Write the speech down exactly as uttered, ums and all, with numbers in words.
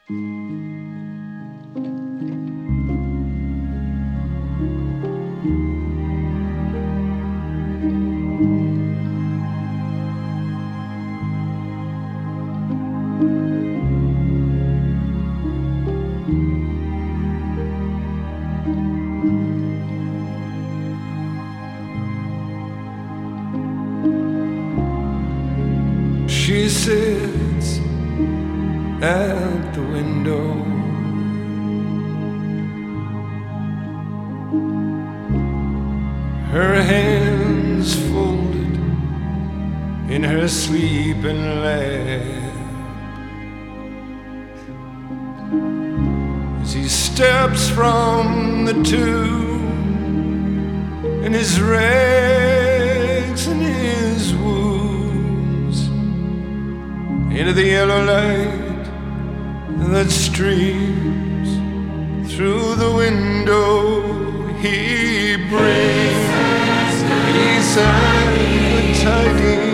She sits at the window, her hands folded in her sleeping lap, as he steps from the tomb in his rags and his wounds into the yellow light that streams through the window. He brings peace and the tidings